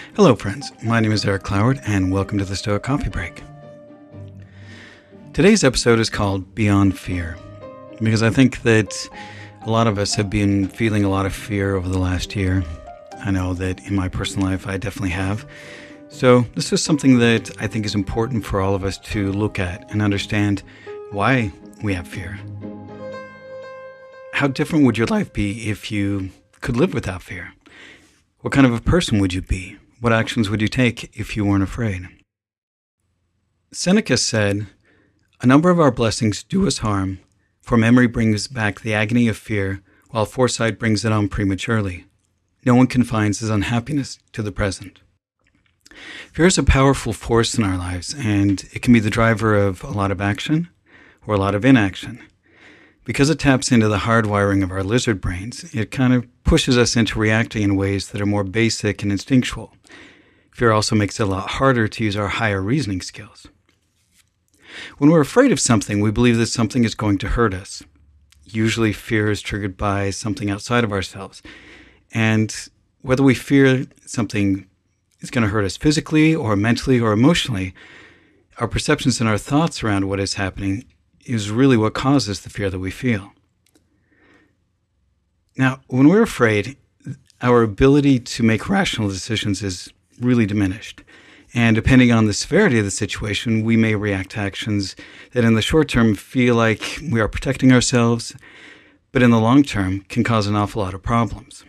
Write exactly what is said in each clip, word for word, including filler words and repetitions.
Hello, friends. My name is Eric Cloward, and welcome to the Stoic Coffee Break. Today's episode is called Beyond Fear, because I think that a lot of us have been feeling a lot of fear over the last year. I know that in my personal life, I definitely have. So this is something that I think is important for all of us to look at and understand why we have fear. How different would your life be if you could live without fear? What kind of a person would you be? What actions would you take if you weren't afraid? Seneca said, "A number of our blessings do us harm, for memory brings back the agony of fear, while foresight brings it on prematurely. No one confines his unhappiness to the present." Fear is a powerful force in our lives, and it can be the driver of a lot of action or a lot of inaction. Because it taps into the hardwiring of our lizard brains, it kind of pushes us into reacting in ways that are more basic and instinctual. Fear also makes it a lot harder to use our higher reasoning skills. When we're afraid of something, we believe that something is going to hurt us. Usually fear is triggered by something outside of ourselves. And whether we fear something is going to hurt us physically or mentally or emotionally, our perceptions and our thoughts around what is happening is really what causes the fear that we feel. Now, when we're afraid, our ability to make rational decisions is really diminished. And depending on the severity of the situation, we may react to actions that in the short term feel like we are protecting ourselves, but in the long term can cause an awful lot of problems.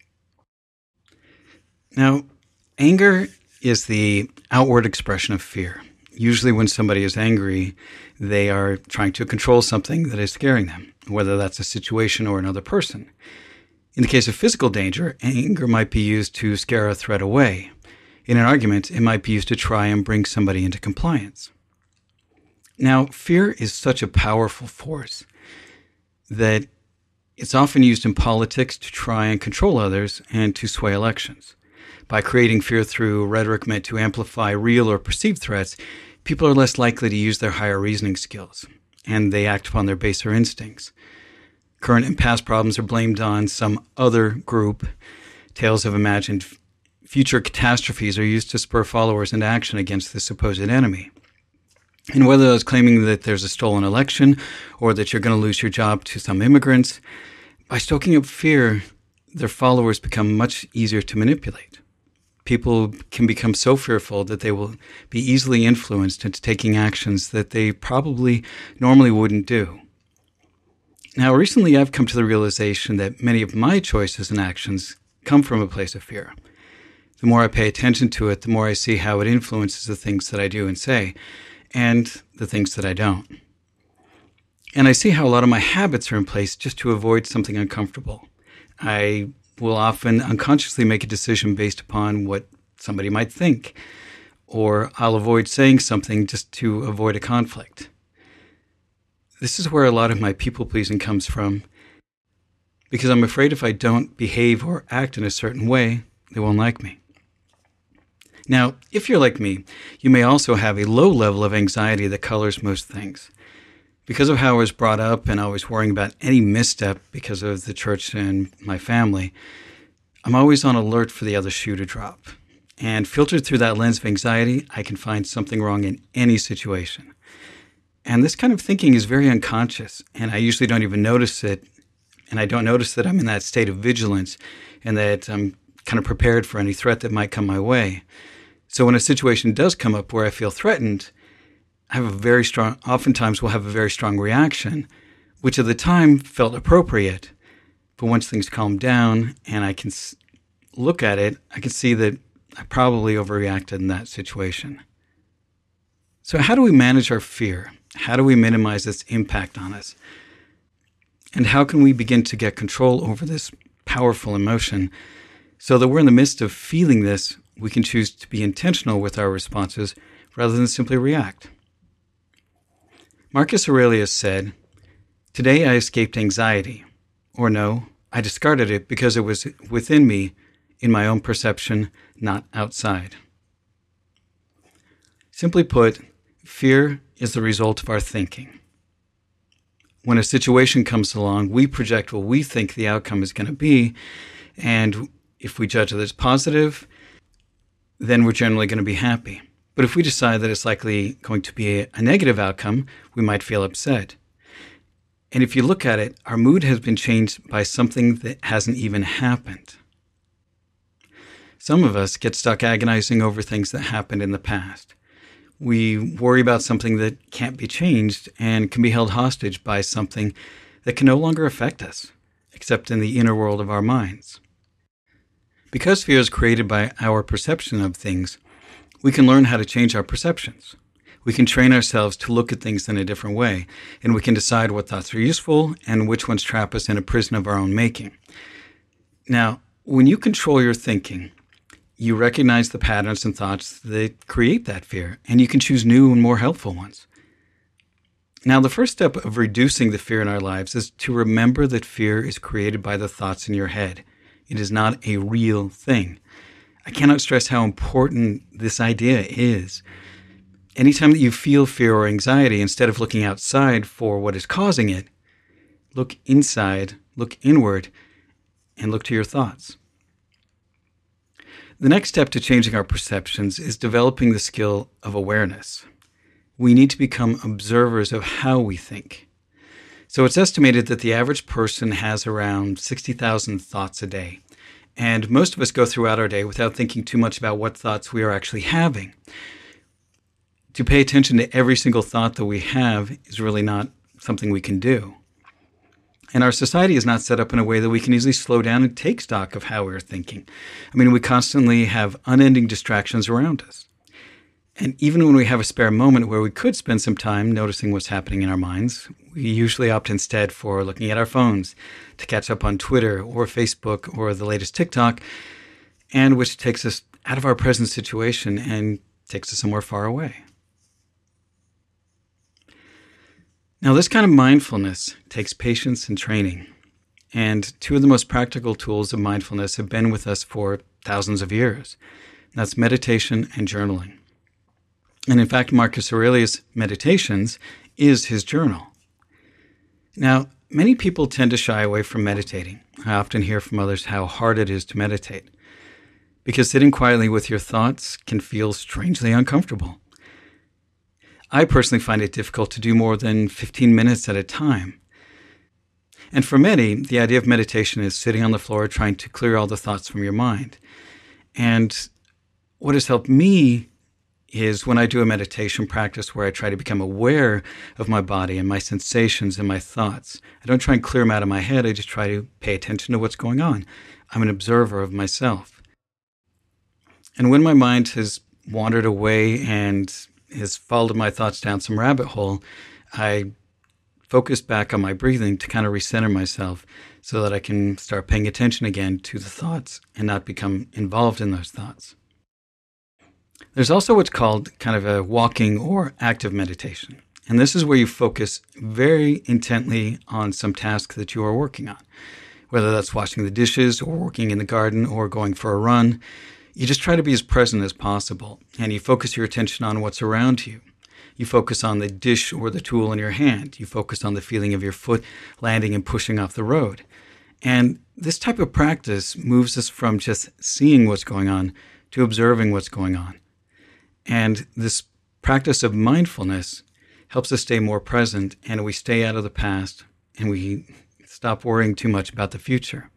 Now, anger is the outward expression of fear. Usually when somebody is angry, they are trying to control something that is scaring them, whether that's a situation or another person. In the case of physical danger, anger might be used to scare a threat away. In an argument, it might be used to try and bring somebody into compliance. Now, fear is such a powerful force that it's often used in politics to try and control others and to sway elections. By creating fear through rhetoric meant to amplify real or perceived threats, people are less likely to use their higher reasoning skills, and they act upon their baser instincts. Current and past problems are blamed on some other group. Tales of imagined f- future catastrophes are used to spur followers into action against the supposed enemy. And whether it's claiming that there's a stolen election or that you're going to lose your job to some immigrants, by stoking up fear, their followers become much easier to manipulate. People can become so fearful that they will be easily influenced into taking actions that they probably normally wouldn't do. Now, recently I've come to the realization that many of my choices and actions come from a place of fear. The more I pay attention to it, the more I see how it influences the things that I do and say, and the things that I don't. And I see how a lot of my habits are in place just to avoid something uncomfortable. I will often unconsciously make a decision based upon what somebody might think, or I'll avoid saying something just to avoid a conflict. This is where a lot of my people-pleasing comes from, because I'm afraid if I don't behave or act in a certain way, they won't like me. Now, if you're like me, you may also have a low level of anxiety that colors most things. Because of how I was brought up and always worrying about any misstep because of the church and my family, I'm always on alert for the other shoe to drop. And filtered through that lens of anxiety, I can find something wrong in any situation. And this kind of thinking is very unconscious, and I usually don't even notice it. And I don't notice that I'm in that state of vigilance and that I'm kind of prepared for any threat that might come my way. So when a situation does come up where I feel threatened, I have a very strong, oftentimes will have a very strong reaction, which at the time felt appropriate. But once things calm down and I can look at it, I can see that I probably overreacted in that situation. So how do we manage our fear? How do we minimize its impact on us? And how can we begin to get control over this powerful emotion so that we're in the midst of feeling this, we can choose to be intentional with our responses rather than simply react? Marcus Aurelius said, "Today I escaped anxiety," or no, I discarded it because it was within me, in my own perception, not outside. Simply put, fear is the result of our thinking. When a situation comes along, we project what we think the outcome is going to be, and if we judge it as positive, then we're generally going to be happy. But if we decide that it's likely going to be a, a negative outcome, we might feel upset. And if you look at it, our mood has been changed by something that hasn't even happened. Some of us get stuck agonizing over things that happened in the past. We worry about something that can't be changed and can be held hostage by something that can no longer affect us, except in the inner world of our minds. Because fear is created by our perception of things, we can learn how to change our perceptions. We can train ourselves to look at things in a different way, and we can decide what thoughts are useful and which ones trap us in a prison of our own making. Now, when you control your thinking, you recognize the patterns and thoughts that create that fear, and you can choose new and more helpful ones. Now, the first step of reducing the fear in our lives is to remember that fear is created by the thoughts in your head. It is not a real thing. I cannot stress how important this idea is. Anytime that you feel fear or anxiety, instead of looking outside for what is causing it, look inside, look inward, and look to your thoughts. The next step to changing our perceptions is developing the skill of awareness. We need to become observers of how we think. So it's estimated that the average person has around sixty thousand thoughts a day. And most of us go throughout our day without thinking too much about what thoughts we are actually having. To pay attention to every single thought that we have is really not something we can do. And our society is not set up in a way that we can easily slow down and take stock of how we're thinking. I mean, we constantly have unending distractions around us. And even when we have a spare moment where we could spend some time noticing what's happening in our minds, we usually opt instead for looking at our phones to catch up on Twitter or Facebook or the latest TikTok, and which takes us out of our present situation and takes us somewhere far away. Now, this kind of mindfulness takes patience and training. And two of the most practical tools of mindfulness have been with us for thousands of years. And that's meditation and journaling. And in fact, Marcus Aurelius' Meditations is his journal. Now, many people tend to shy away from meditating. I often hear from others how hard it is to meditate, because sitting quietly with your thoughts can feel strangely uncomfortable. I personally find it difficult to do more than fifteen minutes at a time. And for many, the idea of meditation is sitting on the floor trying to clear all the thoughts from your mind. And what has helped me is when I do a meditation practice where I try to become aware of my body and my sensations and my thoughts. I don't try and clear them out of my head. I just try to pay attention to what's going on. I'm an observer of myself. And when my mind has wandered away and has followed my thoughts down some rabbit hole, I focus back on my breathing to kind of recenter myself so that I can start paying attention again to the thoughts and not become involved in those thoughts. There's also what's called kind of a walking or active meditation. And this is where you focus very intently on some task that you are working on, whether that's washing the dishes or working in the garden or going for a run. You just try to be as present as possible, and you focus your attention on what's around you. You focus on the dish or the tool in your hand. You focus on the feeling of your foot landing and pushing off the road. And this type of practice moves us from just seeing what's going on to observing what's going on. And this practice of mindfulness helps us stay more present, and we stay out of the past, and we stop worrying too much about the future.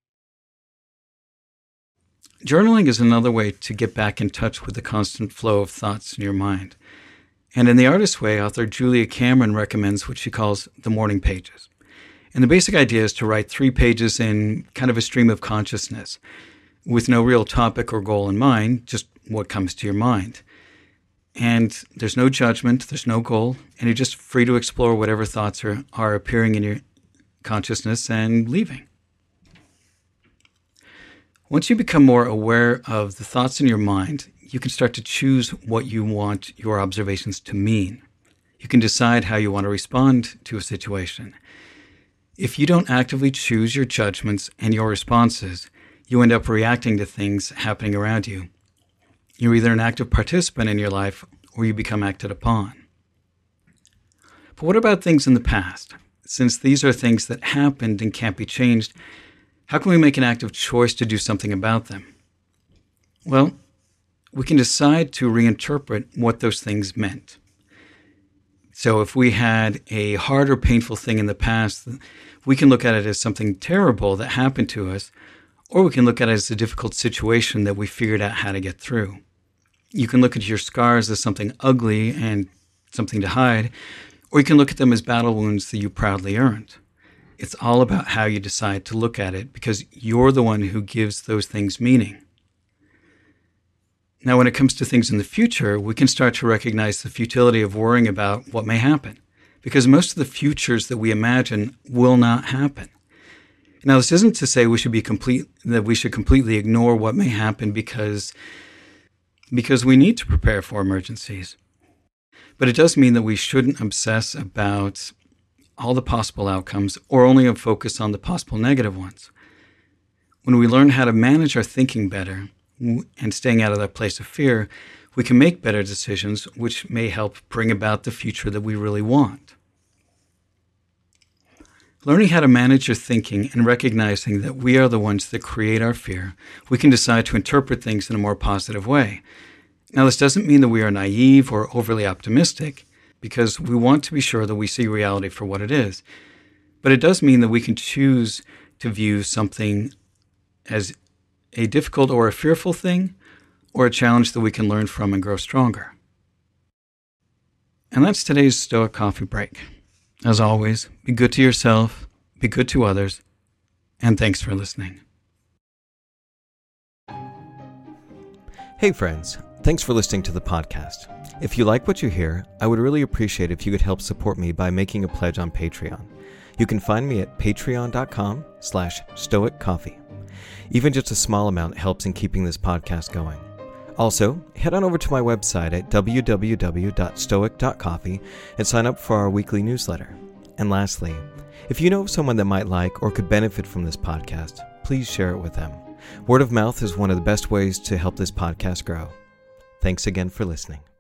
Journaling is another way to get back in touch with the constant flow of thoughts in your mind. And in The Artist's Way, author Julia Cameron recommends what she calls the morning pages. And the basic idea is to write three pages in kind of a stream of consciousness, with no real topic or goal in mind, just what comes to your mind. And there's no judgment, there's no goal, and you're just free to explore whatever thoughts are, are appearing in your consciousness and leaving. Once you become more aware of the thoughts in your mind, you can start to choose what you want your observations to mean. You can decide how you want to respond to a situation. If you don't actively choose your judgments and your responses, you end up reacting to things happening around you. You're either an active participant in your life or you become acted upon. But what about things in the past? Since these are things that happened and can't be changed, how can we make an active choice to do something about them? Well, we can decide to reinterpret what those things meant. So if we had a hard or painful thing in the past, we can look at it as something terrible that happened to us, or we can look at it as a difficult situation that we figured out how to get through. You can look at your scars as something ugly and something to hide, or you can look at them as battle wounds that you proudly earned. It's all about how you decide to look at it, because you're the one who gives those things meaning. Now, when it comes to things in the future, we can start to recognize the futility of worrying about what may happen, because most of the futures that we imagine will not happen. Now, this isn't to say we should be complete that we should completely ignore what may happen because, because we need to prepare for emergencies. But it does mean that we shouldn't obsess about all the possible outcomes or only focus on the possible negative ones. When we learn how to manage our thinking better and staying out of that place of fear, we can make better decisions, which may help bring about the future that we really want. Learning how to manage your thinking and recognizing that we are the ones that create our fear, we can decide to interpret things in a more positive way. Now, this doesn't mean that we are naive or overly optimistic, because we want to be sure that we see reality for what it is. But it does mean that we can choose to view something as a difficult or a fearful thing, or a challenge that we can learn from and grow stronger. And that's today's Stoic Coffee Break. As always, be good to yourself, be good to others, and thanks for listening. Hey friends, thanks for listening to the podcast. If you like what you hear, I would really appreciate if you could help support me by making a pledge on Patreon. You can find me at patreon.com slash stoiccoffee. Even just a small amount helps in keeping this podcast going. Also, head on over to my website at w w w dot stoic dot coffee and sign up for our weekly newsletter. And lastly, if you know of someone that might like or could benefit from this podcast, please share it with them. Word of mouth is one of the best ways to help this podcast grow. Thanks again for listening.